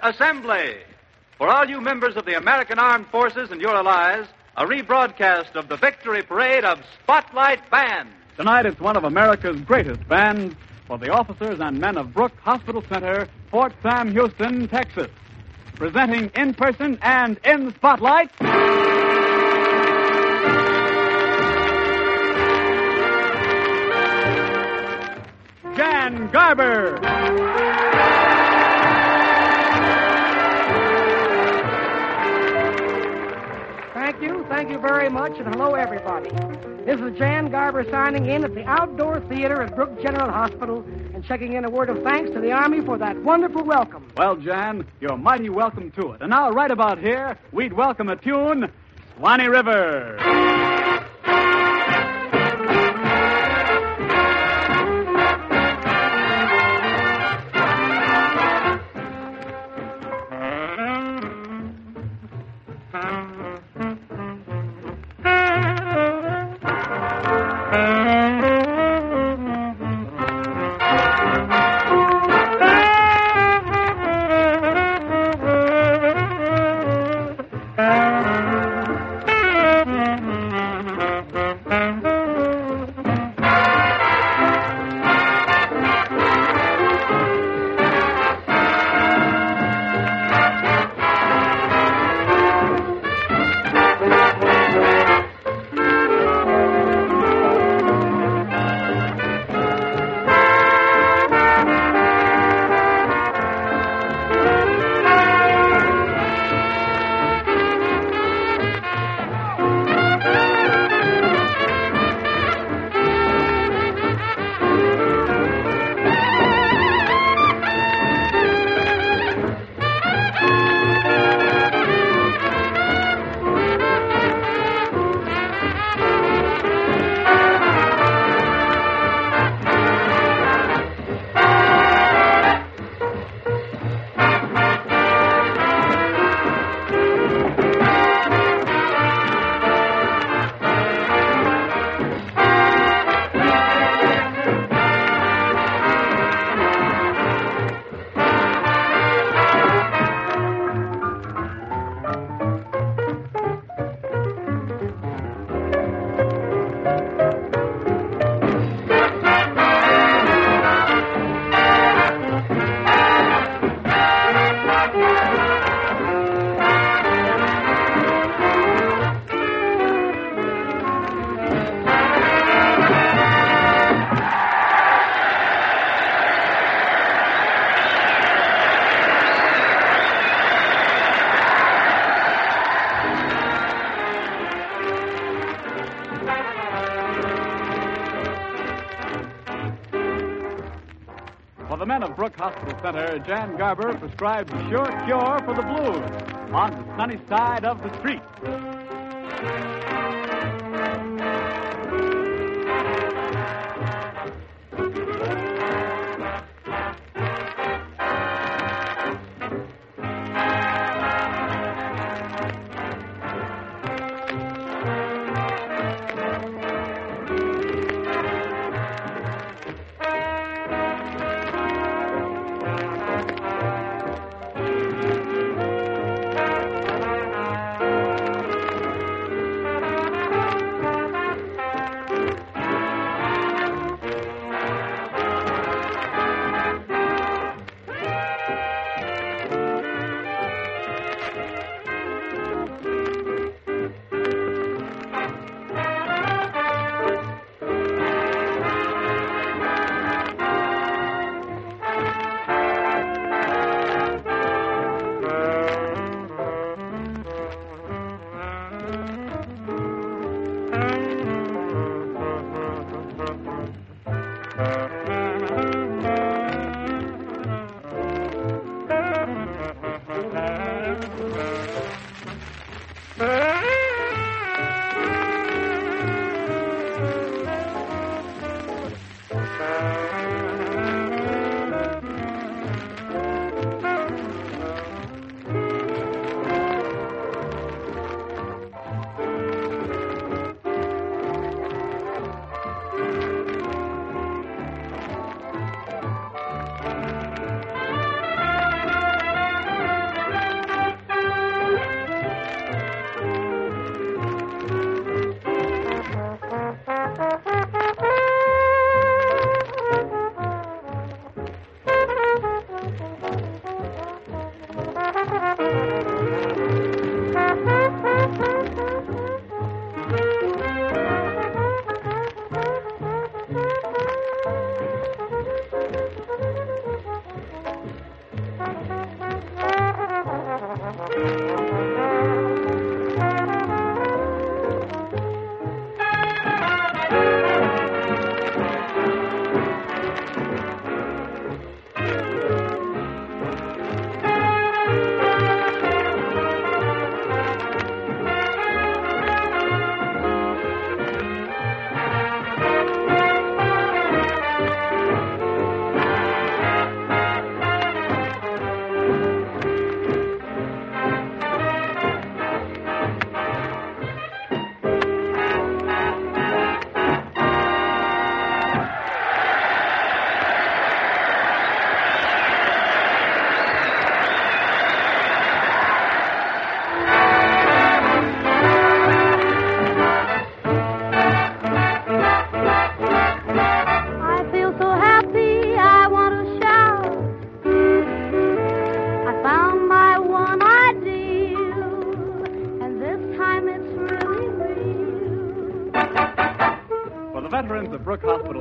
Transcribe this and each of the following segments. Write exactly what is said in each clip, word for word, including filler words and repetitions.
Assembly. For all you members of the American Armed Forces and your allies, a rebroadcast of the victory parade of Spotlight Band. Tonight it's one of America's greatest bands for the officers and men of Brooke Hospital Center, Fort Sam Houston, Texas. Presenting in person and in the spotlight, Jan Garber. Thank you, thank you very much, and hello, everybody. This is Jan Garber signing in at the Outdoor Theater at Brooke General Hospital and checking in a word of thanks to the Army for that wonderful welcome. Well, Jan, you're mighty welcome to it. And now, right about here, we'd welcome a tune, Swanee River. For the men of Brooke Hospital Center, Jan Garber prescribes a sure cure for the blues on the sunny side of the street.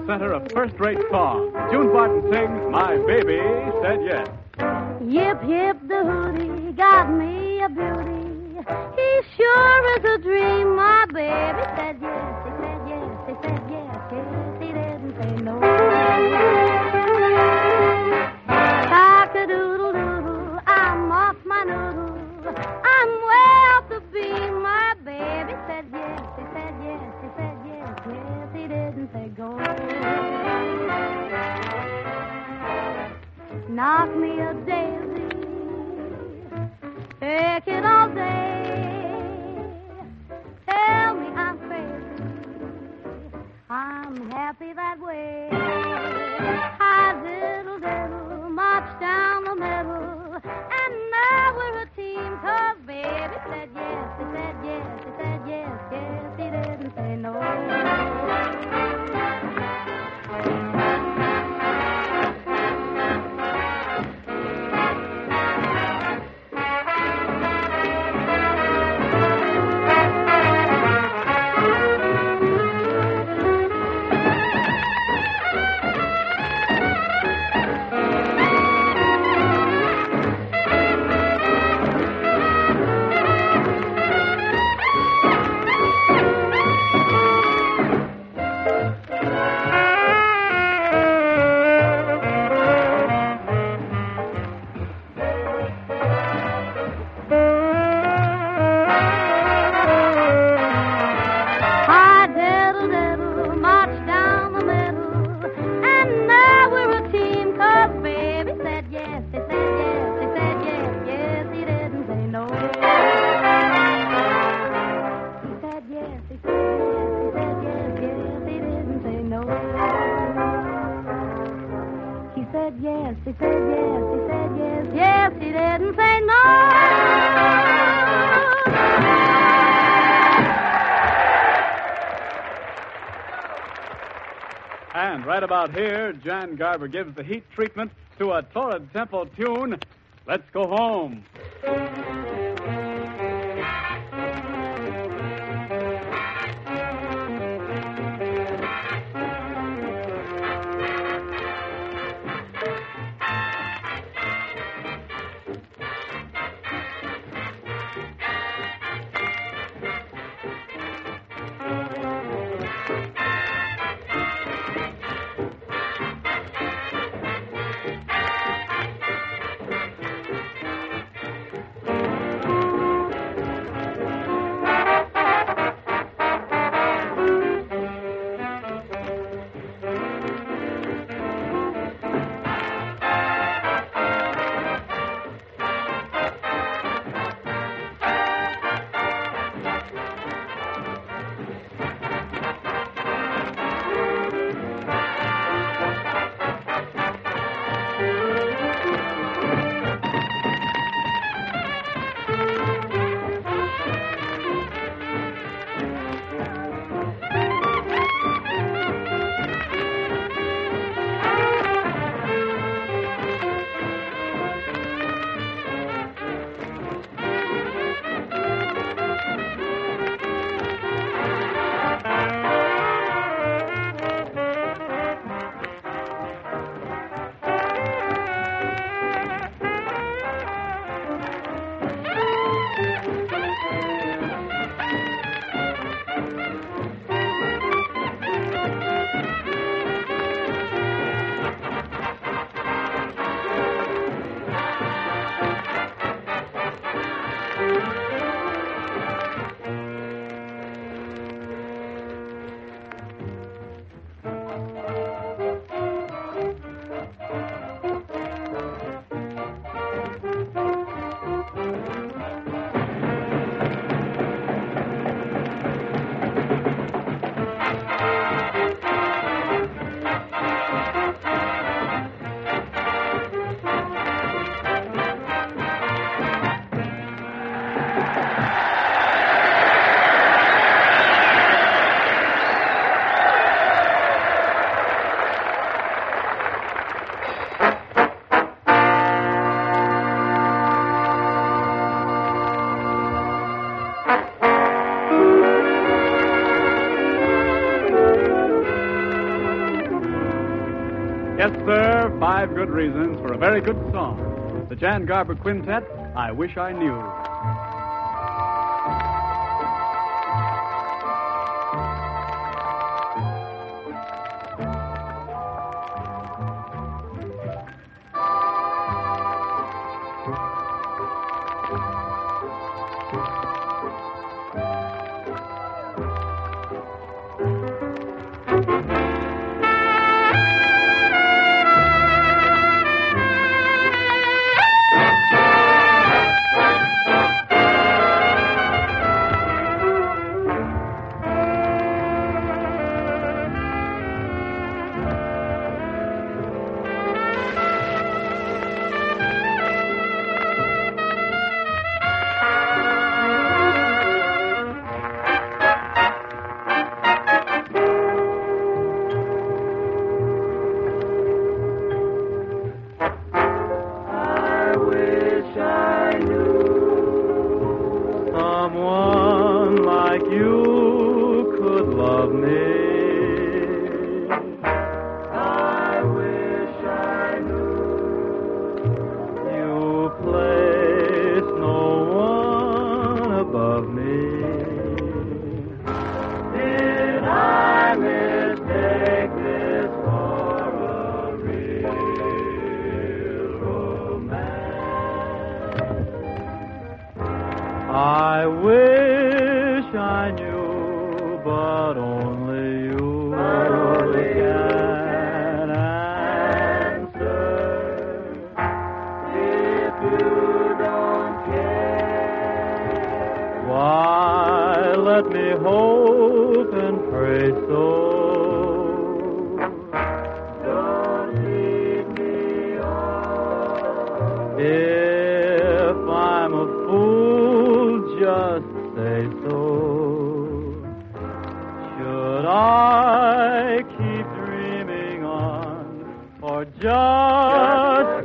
center of first-rate song. June Barton sings My Baby Said Yes. Yip, yip, the hootie got me a beauty. He sure is a dream. My baby said yes, he said yes, he said yes, yes, he didn't say no. Cock-a-doodle-doodle, I'm off my noodle. I'm way off the beam. My baby said yes, he said yes, he said yes, yes, he didn't say go. Knock me a daisy, take it all day. Tell me I'm crazy, I'm happy that way. I diddle diddle, march down the middle, and now we're a team. 'Cause baby said yes, he said yes, he said yes, yes, he didn't say no. And right about here, Jan Garber gives the heat treatment to a Torrid Temple tune, Let's Go Home. Yes, sir, five good reasons for a very good song. The Jan Garber Quintet, I Wish I Knew. I wish I knew, but only you only can answer. If you don't care, why, let me hope and pray so. Don't lead me on. If I'm a fool, just say so. Should I keep dreaming on, or just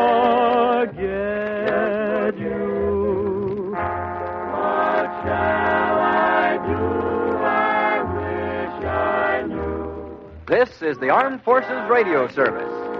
forget you? What shall I do? I wish I knew. This is the Armed Forces Radio Service.